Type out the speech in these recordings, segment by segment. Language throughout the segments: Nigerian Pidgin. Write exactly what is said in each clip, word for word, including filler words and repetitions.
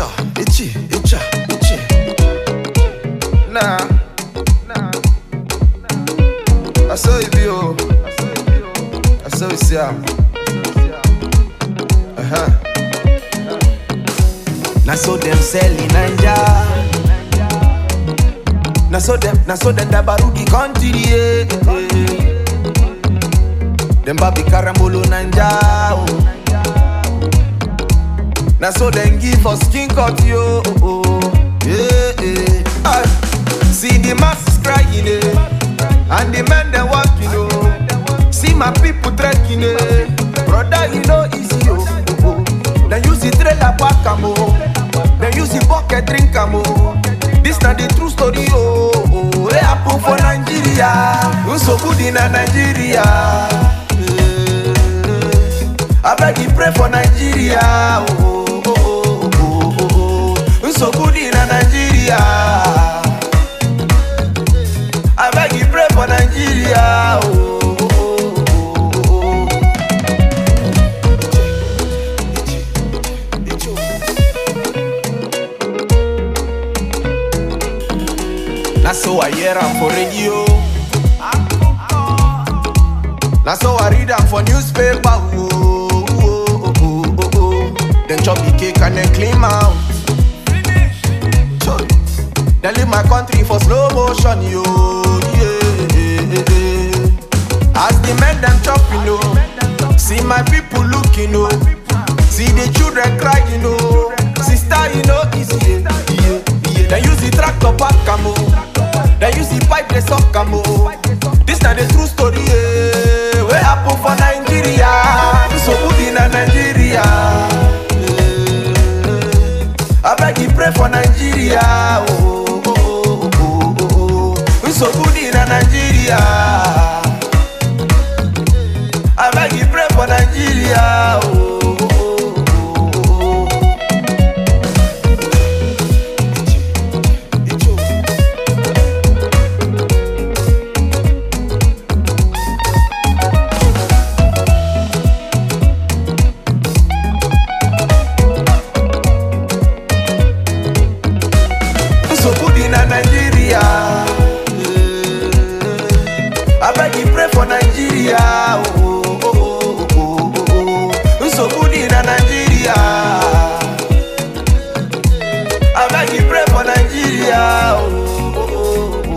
Icha, ichi, icha, ichi. Nah, nah. I saw it be oh. I saw it see am. Uh huh. Now so them selling Nanja. Now so them, now so them da barugi country. Yeah. Them babi karambolo Nanja. Oh. Now so them give us skin cut yo. Oh, oh. Yeah, yeah. Ah. See the masses crying eh. And the men they walking oh. See my people trekking eh. Brother you know easy oh. Oh, oh. Then use the trailer pack am oh. Then use the bucket drink am oh. This not the true story oh. Oh, it happen for Nigeria. You so good in Nigeria. I beg you pray for Nigeria. Oh, oh, oh, oh, oh, oh. You so good in Nigeria. I beg you pray for Nigeria. Oh, oh, oh, oh, oh. Now so I hear am for radio. Now so I read am for newspaper. Oh. Then chop the cake and then clean out. Finish. Then leave my country for slow motion, yo. Yeah, yeah, yeah. As the men them chopping, yo. See my people looking, yo. See the children crying, yo. Sister, you know easy, yeah, yeah, yeah. Then use the tractor pack camo. Then use the pipe they suck camo. This not the true story, yeah. What happen for Nigeria? So good in Nigeria. I beg you pray for Nigeria. Oh, oh, oh, oh, oh, oh. We so good in Nigeria. I beg you pray for Nigeria. Oh, oh, oh, oh. Nigeria, I beg you pray for Nigeria. Oh, oh, oh, oh, oh, oh. We so good in Nigeria. I beg you pray for Nigeria. Oh, oh, oh, oh,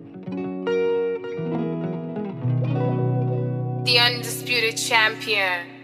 The undisputed champion.